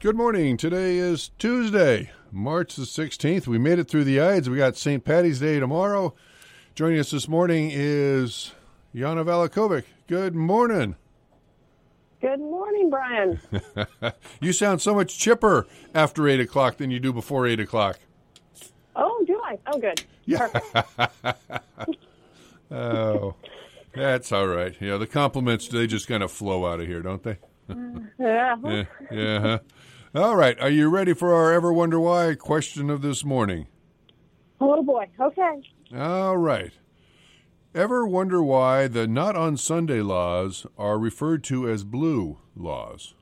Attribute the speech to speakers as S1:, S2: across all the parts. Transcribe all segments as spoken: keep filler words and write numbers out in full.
S1: Good morning. Today is Tuesday, March the sixteenth. We made it through the Ides. We got Saint Patty's Day tomorrow. Joining us this morning is Jana Valakovic. Good morning.
S2: Good morning, Brian.
S1: You sound so much chipper after eight o'clock than you do before eight o'clock.
S2: Oh, do I? Oh, good.
S1: Yeah.
S2: Perfect.
S1: Oh, that's all right. Yeah, the compliments, they just kind of flow out of here, don't they?
S2: Yeah.
S1: Yeah. Yeah. Huh? All right. Are you ready for our Ever Wonder Why question of this morning?
S2: Oh, boy. Okay.
S1: All right. Ever wonder why the not on Sunday laws are referred to as blue laws?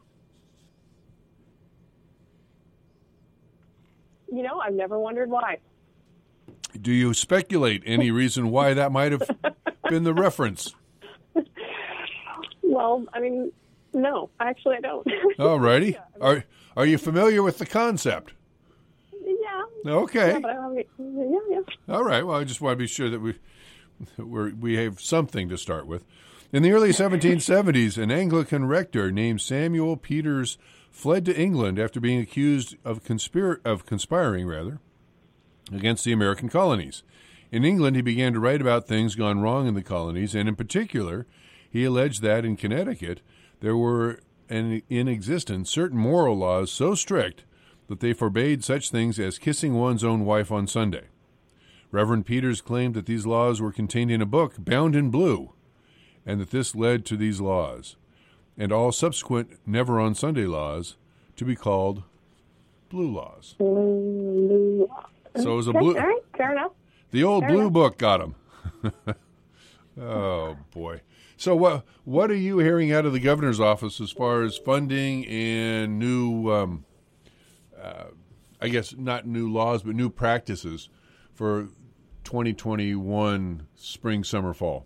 S2: You know, I've never wondered why.
S1: Do you speculate any reason why that might have been the reference?
S2: Well, I mean, no, actually I don't.
S1: All righty. Are, are you familiar with the concept?
S2: Yeah.
S1: Okay.
S2: Yeah, but I don't have any, yeah, yeah.
S1: All right. Well, I just want to be sure that we we're, we have something to start with. In the early seventeen seventies, an Anglican rector named Samuel Peters fled to England after being accused of, conspir- of conspiring rather, against the American colonies. In England, he began to write about things gone wrong in the colonies, and in particular, he alleged that in Connecticut, there were in, in existence certain moral laws so strict that they forbade such things as kissing one's own wife on Sunday. Reverend Peters claimed that these laws were contained in a book bound in blue, and that this led to these laws, and all subsequent never on Sunday laws, to be called blue laws.
S2: Blue.
S1: So it was a
S2: Okay,
S1: blue.
S2: all right, fair enough.
S1: The old
S2: Fair
S1: blue
S2: enough.
S1: book got him. Oh boy. So what what are you hearing out of the governor's office as far as funding and new, um, uh, I guess not new laws, but new practices for twenty twenty-one spring, summer, fall?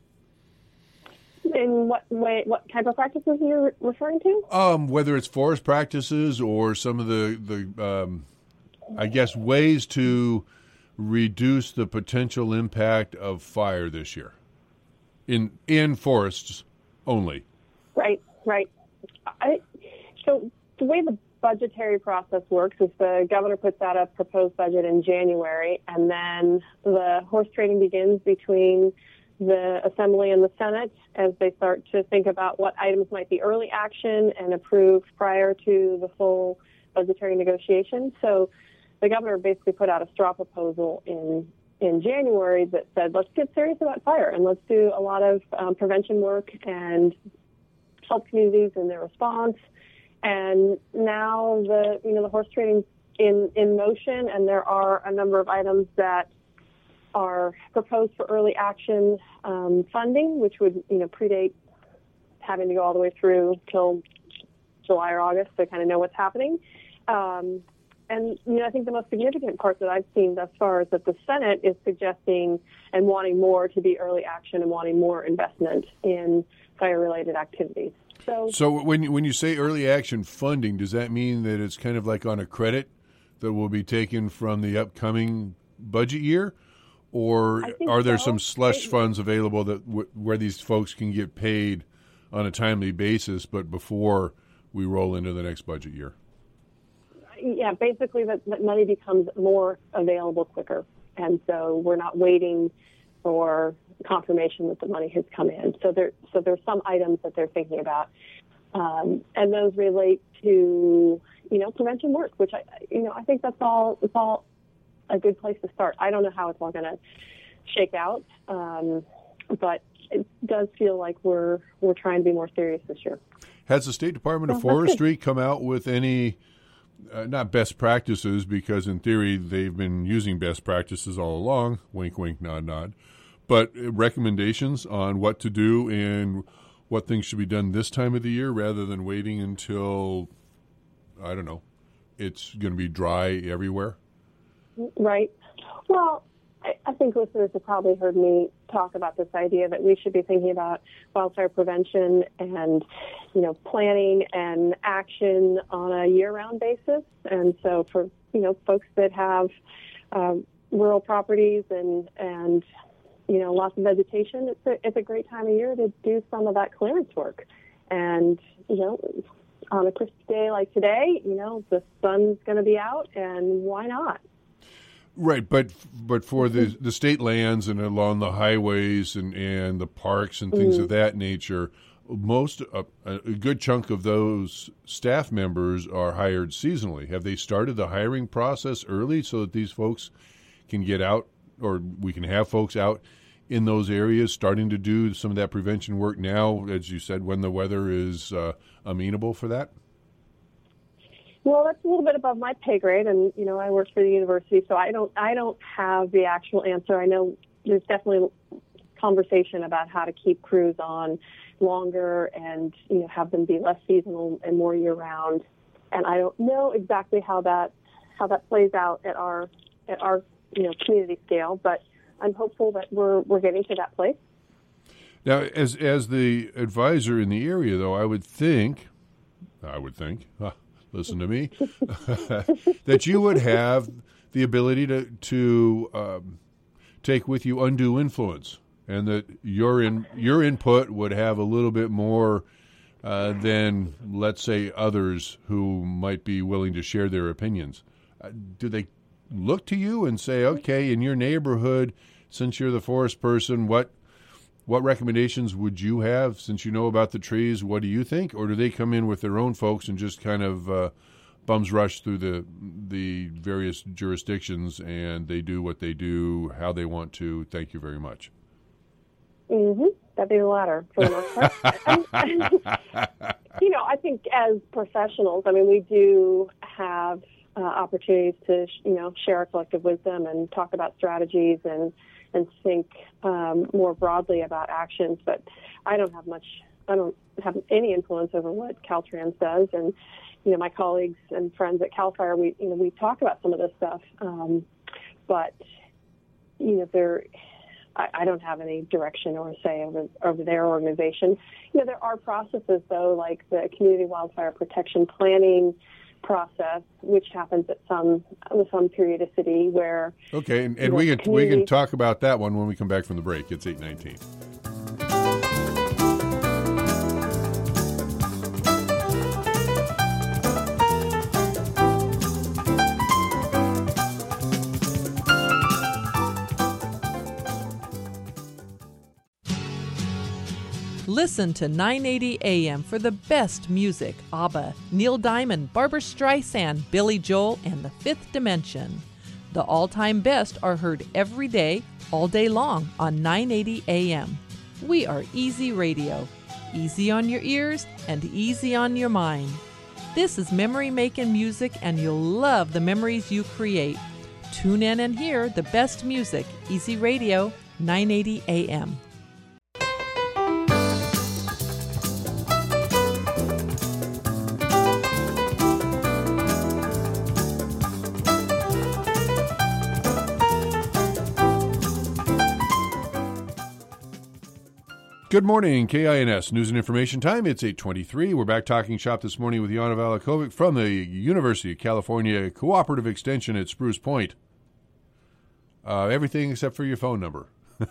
S2: In what way, what type of practices are you re- referring to?
S1: Um, whether it's forest practices or some of the, the um, I guess, ways to reduce the potential impact of fire this year in in forests only.
S2: Right, right. I, so the way the budgetary process works is the governor puts out a proposed budget in January, and then the horse trading begins between the Assembly and the Senate as they start to think about what items might be early action and approved prior to the full budgetary negotiation. So the governor basically put out a straw proposal in in January that said, let's get serious about fire and let's do a lot of um, prevention work and help communities in their response. And now the you know the horse trading in in motion, and there are a number of items that are proposed for early action um, funding, which would you know predate having to go all the way through till July or August to kind of know what's happening. Um, and you know I think the most significant part that I've seen thus far is that the Senate is suggesting and wanting more to be early action and wanting more investment in fire-related activities. So,
S1: So when you, when you say early action funding, does that mean that it's kind of like on a credit that will be taken from the upcoming budget year? Or
S2: I think
S1: are there
S2: so.
S1: some slush
S2: It-
S1: funds available that w- where these folks can get paid on a timely basis, but before we roll into the next budget year?
S2: yeah, basically that, that money becomes more available quicker. And so we're not waiting for confirmation that the money has come in. So there, so there's some items that they're thinking about. Um, and those relate to, you know, prevention work, which I, you know, I think that's all, it's all a good place to start. I don't know how it's all going to shake out. Um, but it does feel like we're, we're trying to be more serious this year.
S1: Has the State Department of
S2: Well, that's good.
S1: Forestry come out with any, uh, not best practices, because in theory they've been using best practices all along, wink, wink, nod, nod, but recommendations on what to do and what things should be done this time of the year rather than waiting until, I don't know, it's going to be dry everywhere?
S2: Right. Well, I, I think listeners have probably heard me talk about this idea that we should be thinking about wildfire prevention and, you know, planning and action on a year-round basis. And so for, you know, folks that have um, rural properties and, and, you know, lots of vegetation, it's a, it's a great time of year to do some of that clearance work. And, you know, on a crisp day like today, you know, the sun's going to be out, and why not?
S1: Right, but but for the the state lands and along the highways and, and the parks and things mm-hmm. of that nature, most uh, a good chunk of those staff members are hired seasonally. Have they started the hiring process early so that these folks can get out, or we can have folks out in those areas starting to do some of that prevention work now, as you said, when the weather is uh, amenable for that?
S2: Well, that's a little bit above my pay grade, and you know, I work for the university, so I don't I don't have the actual answer. I know there's definitely conversation about how to keep crews on longer and, you know, have them be less seasonal and more year round. And I don't know exactly how that how that plays out at our at our you know community scale, but I'm hopeful that we're we're getting to that place.
S1: Now, as as the advisor in the area, though, I would think, I would think, huh, listen to me, that you would have the ability to to um, take with you undue influence, and that your in your input would have a little bit more uh, than, let's say, others who might be willing to share their opinions. Uh, do they look to you and say, okay, in your neighborhood, since you're the forest person, what what recommendations would you have since you know about the trees? What do you think? Or do they come in with their own folks and just kind of uh, bums rush through the the various jurisdictions and they do what they do, how they want to? Thank you very much.
S2: Mm-hmm. That'd be the latter for the most part. and, you know, I think as professionals, I mean, we do have Uh, opportunities to, you know, share our collective wisdom and talk about strategies and and think um, more broadly about actions. But I don't have much. I don't have any influence over what Caltrans does. And you know, my colleagues and friends at Cal Fire, we you know we talk about some of this stuff. Um, but you know, there, I, I don't have any direction or say over over their organization. You know, there are processes though, like the Community Wildfire Protection Planning process, which happens at some with some periodicity where
S1: okay, and, and we can community... we can talk about that one when we come back from the break. It's eight nineteen.
S3: Listen to nine eighty A M for the best music. ABBA, Neil Diamond, Barbra Streisand, Billy Joel, and The Fifth Dimension. The all-time best are heard every day, all day long on nine eighty A M. We are Easy Radio. Easy on your ears and easy on your mind. This is memory-making music, and you'll love the memories you create. Tune in and hear the best music. Easy Radio, nine eighty A M.
S1: Good morning, K I N S News and Information Time. It's eight twenty-three. We're back talking shop this morning with Jana Valakovic from the University of California Cooperative Extension at Spruce Point. Uh, everything except for your phone number.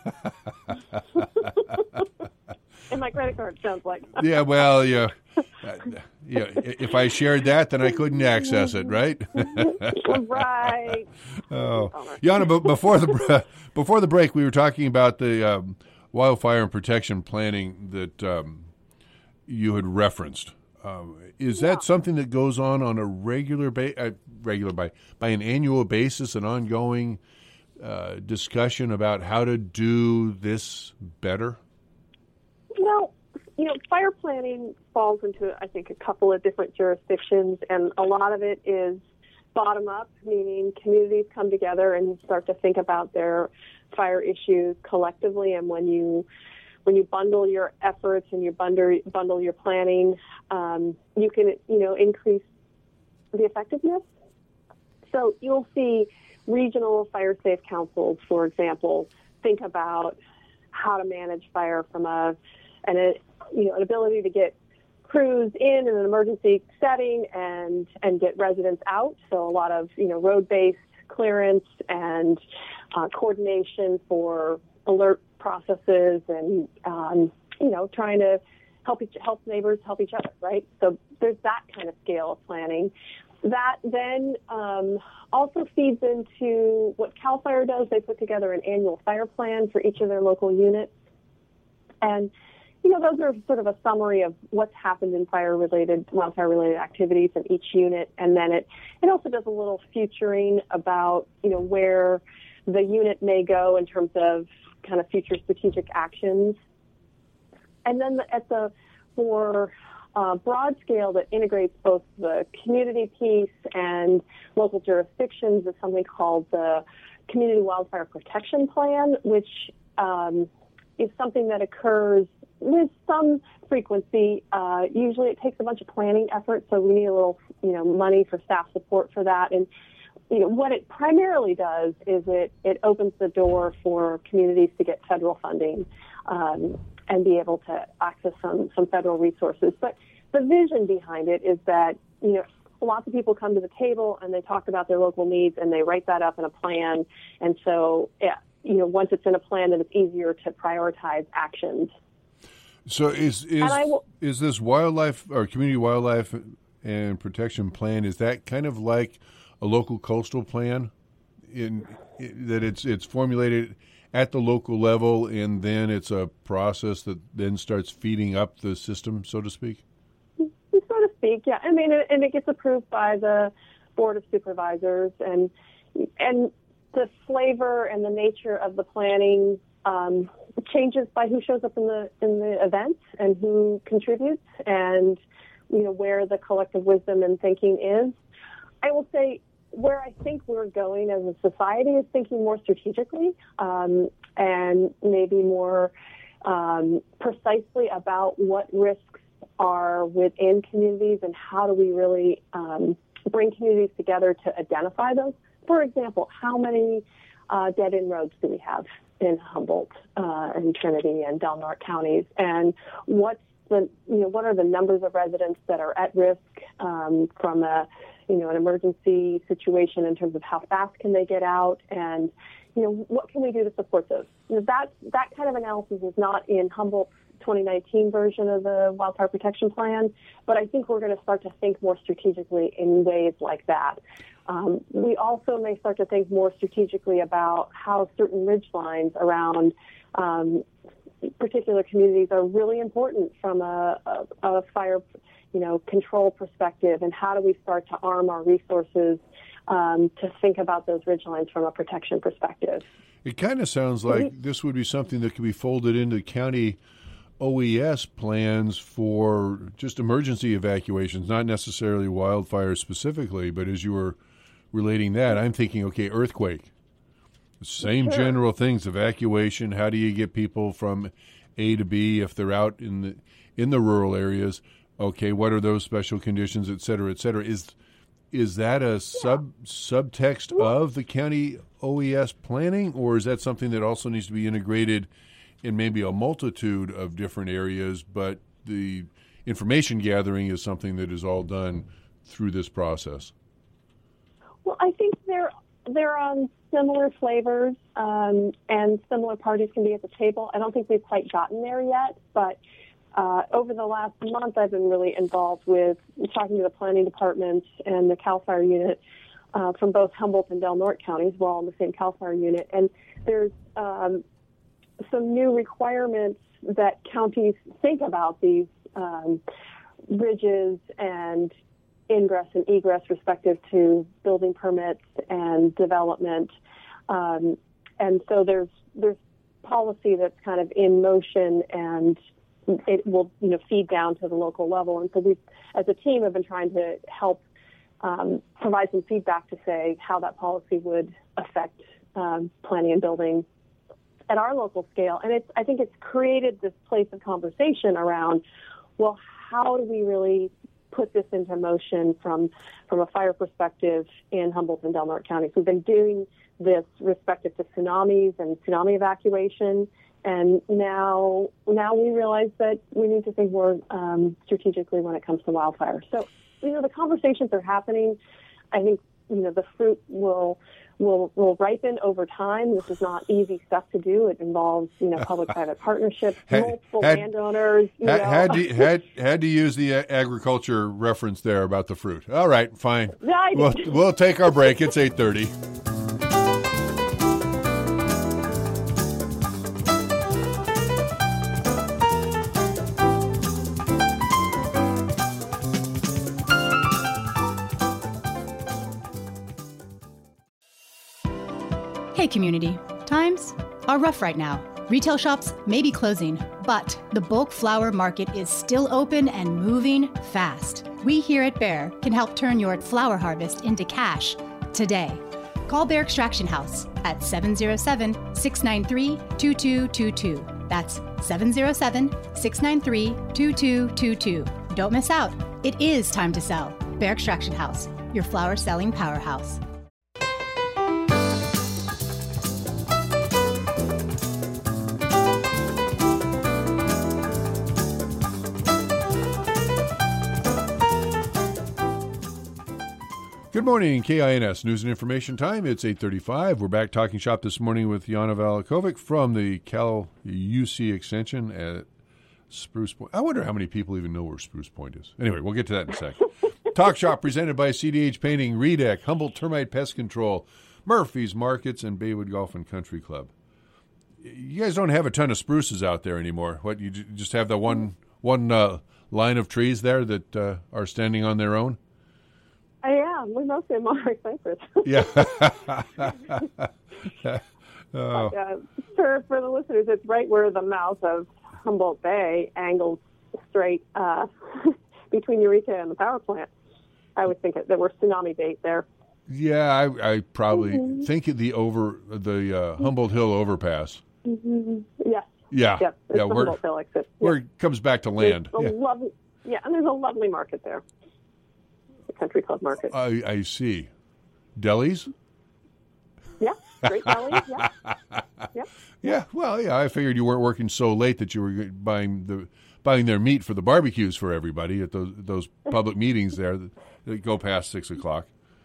S2: And my credit card, sounds like.
S1: Yeah, well, yeah. Uh, yeah. If I shared that, then I couldn't access it, right?
S2: Right.
S1: Oh, Jana, but before the before the break, we were talking about the um, wildfire and protection planning that um, you had referenced. Um, is that yeah. something that goes on on a regular ba- uh, regular by by an annual basis, an ongoing uh, discussion about how to do this better?
S2: Well, you know, fire planning falls into, I think, a couple of different jurisdictions, and a lot of it is bottom up, meaning communities come together and start to think about their fire issues collectively. And when you when you bundle your efforts and you bundle bundle your planning, um, you can you know increase the effectiveness. So you'll see regional fire safe councils, for example, think about how to manage fire from a and a you know an ability to get crews in in an emergency setting and and get residents out. So a lot of you know road-based clearance and uh, coordination for alert processes and um, you know trying to help each, help neighbors help each other, right? So there's that kind of scale of planning. That then um, also feeds into what CAL FIRE does. They put together an annual fire plan for each of their local units. And, you know, those are sort of a summary of what's happened in fire-related, wildfire-related activities in each unit. And then it, it also does a little futuring about, you know, where the unit may go in terms of kind of future strategic actions. And then at the more uh, broad scale that integrates both the community piece and local jurisdictions is something called the Community Wildfire Protection Plan, which um, is something that occurs with some frequency. Uh, usually it takes a bunch of planning effort, so we need a little, you know, money for staff support for that. And, you know, what it primarily does is it, it opens the door for communities to get federal funding um, and be able to access some, some federal resources. But the vision behind it is that, you know, lots of people come to the table and they talk about their local needs and they write that up in a plan. And so, yeah, you know, once it's in a plan, then it's easier to prioritize actions.
S1: So is is will, is this wildlife or community wildlife and protection plan, is that kind of like a local coastal plan in, in that it's it's formulated at the local level and then it's a process that then starts feeding up the system, so to speak?
S2: So to speak, yeah. I mean, and it gets approved by the Board of Supervisors, and and the flavor and the nature of the planning um, changes by who shows up in the in the event and who contributes, and you know where the collective wisdom and thinking is. I will say where I think we're going as a society is thinking more strategically um, and maybe more um, precisely about what risks are within communities and how do we really um, bring communities together to identify those. For example, how many uh, dead-end roads do we have in Humboldt uh, and Trinity and Del Norte counties, and what's the you know what are the numbers of residents that are at risk um, from a you know an emergency situation in terms of how fast can they get out, and you know what can we do to support those. You know, that that kind of analysis is not in Humboldt's twenty nineteen version of the Wildfire Protection Plan, but I think we're going to start to think more strategically in ways like that. Um, we also may start to think more strategically about how certain ridge lines around um, particular communities are really important from a, a, a fire, you know, control perspective, and how do we start to arm our resources um, to think about those ridge lines from a protection perspective.
S1: It kind of sounds like mm-hmm. this would be something that could be folded into county O E S plans for just emergency evacuations, not necessarily wildfires specifically, but as you were relating that, I'm thinking, okay, earthquake. Same sure. general things, evacuation, how do you get people from A to B if they're out in the in the rural areas? Okay, what are those special conditions, et cetera, et cetera? Is is that a sub subtext of the county O E S planning, or is that something that also needs to be integrated in maybe a multitude of different areas, but the information gathering is something that is all done through this process?
S2: Well, I think they're they're on similar flavors, um, and similar parties can be at the table. I don't think we've quite gotten there yet, but uh, over the last month, I've been really involved with talking to the planning department and the CAL FIRE unit uh, from both Humboldt and Del Norte counties. We're all in the same CAL FIRE unit, and there's um, some new requirements that counties think about these um, ridges and ingress and egress respective to building permits and development. Um, and so there's there's policy that's kind of in motion, and it will you know feed down to the local level. And so we, as a team, have been trying to help um, provide some feedback to say how that policy would affect um, planning and building at our local scale. And it's I think it's created this place of conversation around, well, how do we really put this into motion from from a fire perspective in Humboldt and Del Norte counties? We've been doing this respective to tsunamis and tsunami evacuation, and now now we realize that we need to think more um, strategically when it comes to wildfire. So, you know, the conversations are happening. I think you know, the fruit will will will ripen over time. This is not easy stuff to do. It involves, you know, public-private partnerships,
S1: had,
S2: multiple
S1: had,
S2: landowners. You
S1: had,
S2: know.
S1: had, to, had, had to use the agriculture reference there about the fruit. All right, fine.
S2: Yeah,
S1: we'll, we'll take our break. It's eight thirty.
S4: Hey community, times are rough right now. Retail shops may be closing, but the bulk flower market is still open and moving fast. We here at Bear can help turn your flower harvest into cash today. Call Bear Extraction House at seven oh seven, six nine three, two two two two. That's seven oh seven, six nine three, two two two two. Don't miss out. It is time to sell. Bear Extraction House, your flower selling powerhouse.
S1: Good morning, K I N S News and Information Time. It's eight thirty-five. We're back talking shop this morning with Jana Valakovic from the Cal U C Extension at Spruce Point. I wonder how many people even know where Spruce Point is. Anyway, we'll get to that in a second. Talk shop presented by C D H Painting, Redec, Humboldt Termite Pest Control, Murphy's Markets, and Baywood Golf and Country Club. You guys don't have a ton of spruces out there anymore. What, you just have the one one uh, line of trees there that uh, are standing on their own?
S2: Uh, yeah, we mostly have monarch cypress.
S1: Yeah.
S2: oh. uh, for for the listeners, it's right where the mouth of Humboldt Bay angles straight uh, between Eureka and the power plant. I would think it, that we're tsunami bait there.
S1: Yeah, I, I probably
S2: mm-hmm.
S1: think the over the uh, Humboldt Hill overpass.
S2: Mm-hmm. Yes.
S1: Yeah.
S2: Yep. It's
S1: yeah.
S2: the
S1: Where,
S2: Humboldt Hill exit.
S1: Where
S2: yep.
S1: it comes back to land.
S2: Yeah.
S1: Yeah.
S2: yeah, and there's a lovely market there. Country Club Market.
S1: I, I see. Delis?
S2: Yeah, great delis, yeah. yeah.
S1: Yeah, well, yeah, I figured you weren't working so late that you were buying the buying their meat for the barbecues for everybody at those those public meetings there that, that go past six o'clock.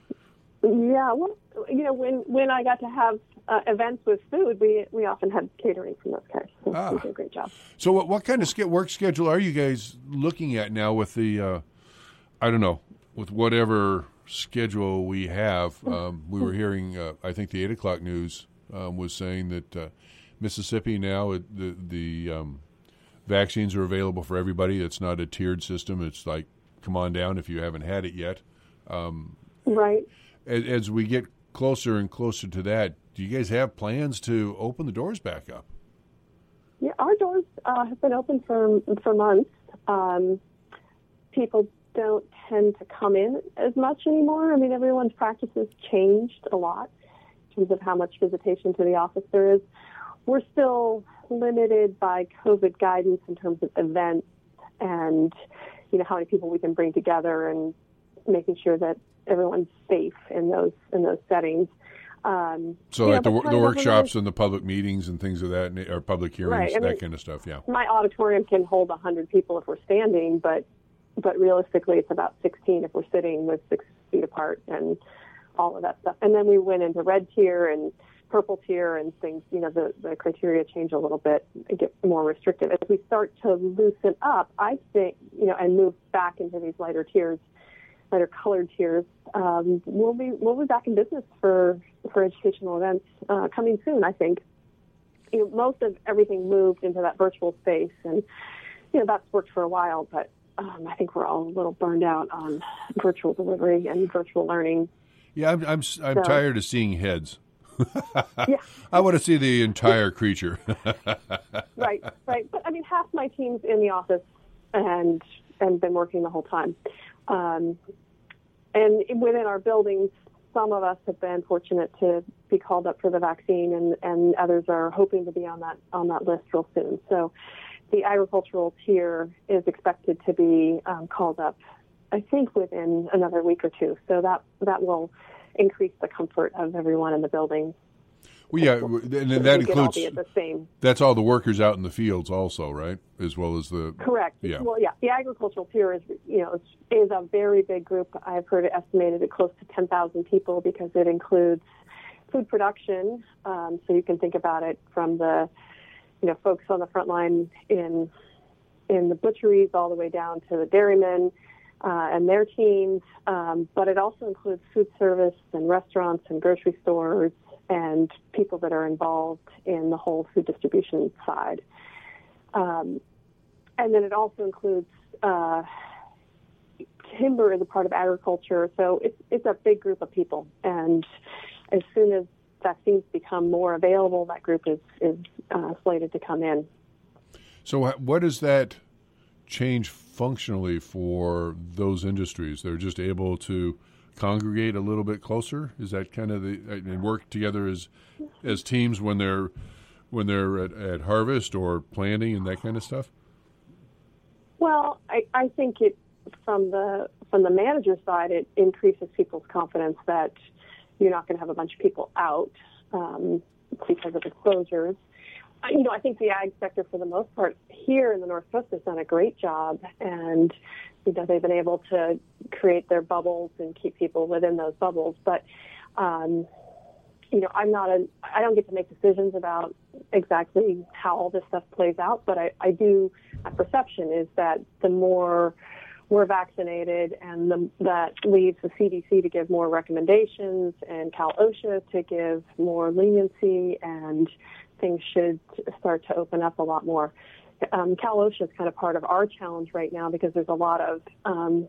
S2: Yeah, well, you know, when, when I got to have uh, events with food, we we often had catering from those guys. So
S1: ah.
S2: we did a great job.
S1: So what, what kind of work schedule are you guys looking at now with the, uh, I don't know, with whatever schedule we have? Um, we were hearing, uh, I think the eight o'clock news um, was saying that uh, Mississippi now, it, the, the um, vaccines are available for everybody. It's not a tiered system. It's like, come on down if you haven't had it yet. Um,
S2: right.
S1: As, as we get closer and closer to that, do you guys have plans to open the doors back up?
S2: Yeah, our doors uh, have been open for, for months. Um, people don't tend to come in as much anymore. I mean, everyone's practices changed a lot in terms of how much visitation to the office there is. We're still limited by COVID guidance in terms of events and, you know, how many people we can bring together and making sure that everyone's safe in those in those settings. Um,
S1: so like
S2: know,
S1: the, the workshops and the public meetings and things of that, or public hearings,
S2: right. I
S1: that
S2: mean, kind
S1: of stuff, yeah.
S2: My auditorium can hold one hundred people if we're standing, but but realistically it's about sixteen if we're sitting with six feet apart and all of that stuff. And then we went into red tier and purple tier and things, you know, the, the criteria change a little bit and get more restrictive. As we start to loosen up, I think, you know, and move back into these lighter tiers, lighter colored tiers, um, we'll be we'll be back in business for for educational events uh, coming soon, I think. You know, most of everything moved into that virtual space, and, you know, that's worked for a while, but um, I think we're all a little burned out on virtual delivery and virtual learning.
S1: Yeah, I'm I'm, I'm so, tired of seeing heads.
S2: yeah.
S1: I want to see the entire creature.
S2: right, right. But I mean, half my team's in the office and and been working the whole time. Um, and within our buildings, some of us have been fortunate to be called up for the vaccine, and, and others are hoping to be on that on that list real soon. So the agricultural tier is expected to be um, called up, I think, within another week or two. So that that will increase the comfort of everyone in the building.
S1: Well, yeah, and then that includes
S2: all be at the same.
S1: That's all the workers out in the fields, also, right? As well as the
S2: correct.
S1: Yeah.
S2: Well, yeah, the agricultural tier is you know is a very big group. I've heard it estimated at close to ten thousand people because it includes food production. Um, so you can think about it from the you know folks on the front line in in the butcheries all the way down to the dairymen uh, and their teams. Um, but it also includes food service and restaurants and grocery stores and people that are involved in the whole food distribution side. Um, and then it also includes uh, timber as a part of agriculture. So it's, it's a big group of people. And as soon as vaccines become more available, that group is, is uh, slated to come in.
S1: So what does that change functionally for those industries? They're just able to congregate a little bit closer? Is that kind of the and work together as as teams when they're when they're at, at harvest or planting and that kind of stuff?
S2: Well, I, I think it from the from the manager side, it increases people's confidence that you're not going to have a bunch of people out um, because of exposures. You know, I think the ag sector, for the most part, here in the Northwest has done a great job, and you know they've been able to create their bubbles and keep people within those bubbles. But um, you know, I'm not a, I don't get to make decisions about exactly how all this stuff plays out. But I, I do. My perception is that the more we're vaccinated, and the, that leaves the C D C to give more recommendations, and Cal OSHA to give more leniency, and things should start to open up a lot more. Um, Cal OSHA is kind of part of our challenge right now because there's a lot of um,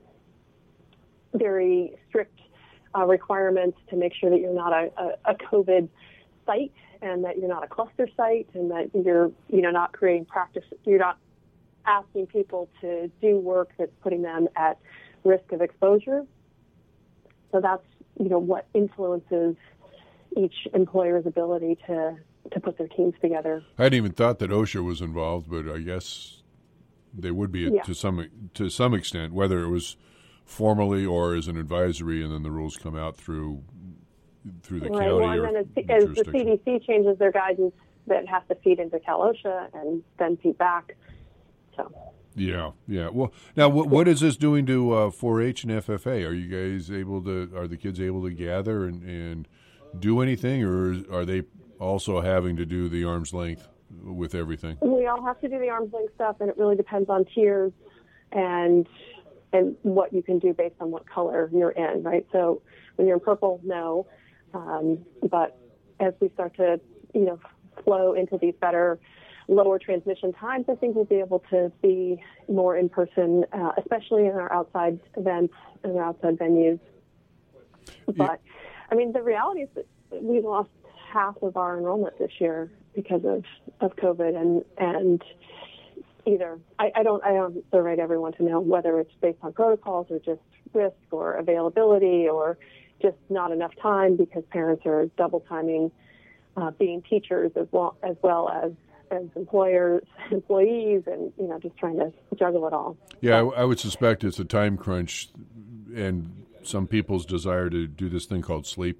S2: very strict uh, requirements to make sure that you're not a, a, a COVID site and that you're not a cluster site and that you're you know not creating practice. You're not asking people to do work that's putting them at risk of exposure. So that's you know what influences each employer's ability to to put their teams together.
S1: I hadn't even thought that OSHA was involved, but I guess they would be
S2: yeah.
S1: to some to some extent, whether it was formally or as an advisory, and then the rules come out through through the
S2: right.
S1: county
S2: well,
S1: or
S2: and then as, as the C D C changes their guidance, that has to feed into Cal OSHA and then feed back. So.
S1: Yeah, yeah. Well, now what what is this doing to uh, four H and F F A? Are you guys able to? Are the kids able to gather and, and do anything, or are they also having to do the arm's length with everything?
S2: We all have to do the arm's length stuff, and it really depends on tiers and and what you can do based on what color you're in, right? So when you're in purple, no. Um, but as we start to, you know, flow into these better, lower transmission times, I think we'll be able to be more in person, uh, especially in our outside events and our outside venues. But, yeah. I mean, the reality is that we lost half of our enrollment this year because of, of COVID, and and either I, I don't I don't survey everyone to know whether it's based on protocols or just risk or availability or just not enough time because parents are double timing uh, being teachers as well as well as as employers employees and you know just trying to juggle it all.
S1: Yeah, I, I would suspect it's a time crunch and some people's desire to do this thing called sleep.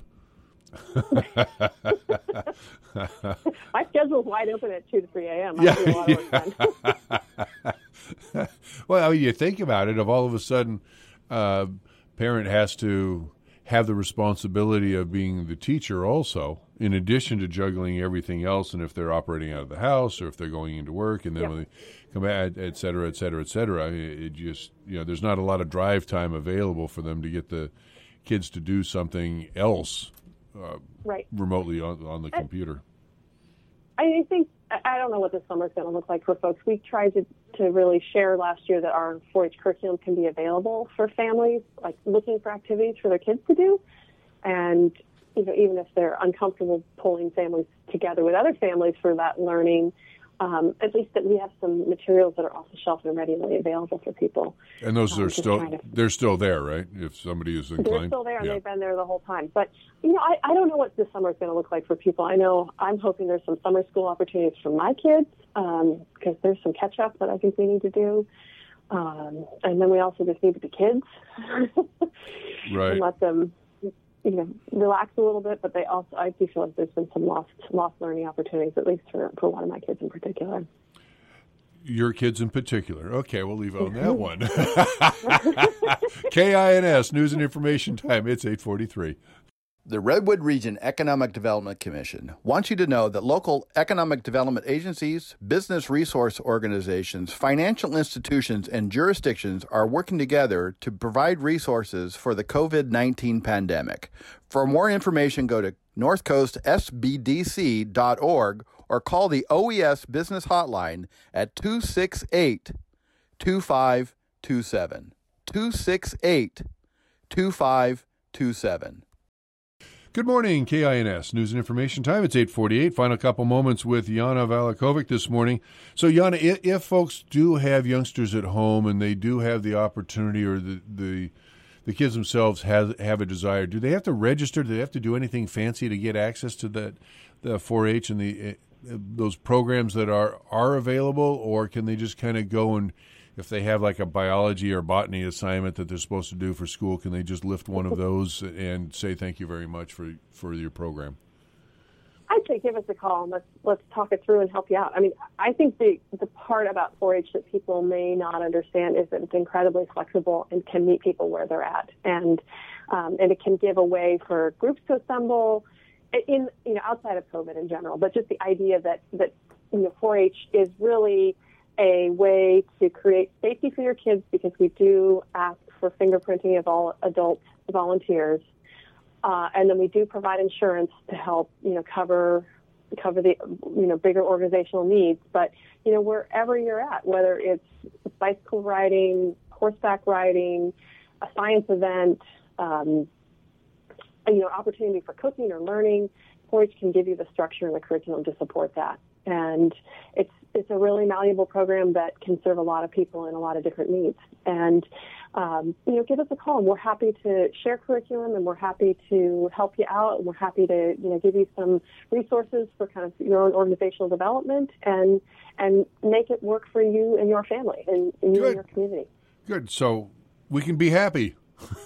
S2: My schedule's wide open at two to three a.m. I
S1: yeah,
S2: do a lot of work
S1: then. Well, I mean, you think about it, if all of a sudden uh, parent has to have the responsibility of being the teacher also, in addition to juggling everything else, and if they're operating out of the house or if they're going into work, and then
S2: yep.
S1: when they come back, et cetera, et cetera, et cetera, it just, you know, there's not a lot of drive time available for them to get the kids to do something else uh,
S2: right.
S1: remotely on, on the I, computer.
S2: I think, I don't know what this summer is going to look like for folks. We tried to, to really share last year that our four H curriculum can be available for families, like looking for activities for their kids to do. And, you know, even if they're uncomfortable pulling families together with other families for that learning, um, at least that we have some materials that are off the shelf and readily available for people.
S1: And those
S2: um,
S1: are still, to, they're still there, right? If somebody is inclined.
S2: They're still there, and
S1: yeah.
S2: they've been there the whole time. But, you know, I, I don't know what this summer is going to look like for people. I know I'm hoping there's some summer school opportunities for my kids um, because there's some catch-up that I think we need to do. Um, and then we also just need to be kids.
S1: Right.
S2: And let them you know, relax a little bit, but they also, I do feel like there's been some lost, lost learning opportunities, at least for, for one of my kids in particular.
S1: Your kids in particular. Okay, we'll leave it on that one. K I N S, News and Information Time. It's eight forty-three.
S5: The Redwood Region Economic Development Commission wants you to know that local economic development agencies, business resource organizations, financial institutions, and jurisdictions are working together to provide resources for the covid nineteen pandemic. For more information, go to north coast s b d c dot org or call the O E S Business Hotline at two six eight, two five two seven. two six eight, two five two seven.
S1: Good morning, K I N S News and Information Time. It's eight forty-eight. Final couple moments with Yana Valakovic this morning. So, Yana, if, if folks do have youngsters at home and they do have the opportunity, or the the, the kids themselves have, have a desire, do they have to register? Do they have to do anything fancy to get access to that the four H and the uh, those programs that are, are available, or can they just kind of go and, if they have like a biology or botany assignment that they're supposed to do for school, can they just lift one of those and say thank you very much for, for your program?
S2: I'd say give us a call and let's let's talk it through and help you out. I mean, I think the the part about four H that people may not understand is that it's incredibly flexible and can meet people where they're at, and um, and it can give a way for groups to assemble in you know outside of COVID in general. But just the idea that that you know four H is really a way to create safety for your kids, because we do ask for fingerprinting of all adult volunteers, uh, and then we do provide insurance to help, you know, cover cover the, you know, bigger organizational needs. But, you know, wherever you're at, whether it's bicycle riding, horseback riding, a science event, um, you know, opportunity for cooking or learning, four H can give you the structure and the curriculum to support that. And it's it's a really malleable program that can serve a lot of people in a lot of different needs. And, um, you know, give us a call, and we're happy to share curriculum, and we're happy to help you out, and we're happy to, you know, give you some resources for kind of your own organizational development and and make it work for you and your family and, and you and your community.
S1: Good. So we can be happy.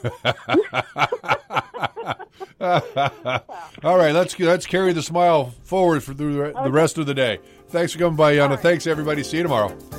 S1: All right, let's let's carry the smile forward for the, the rest of the day. Thanks for coming by, Yana. Right. Thanks, everybody. See you tomorrow.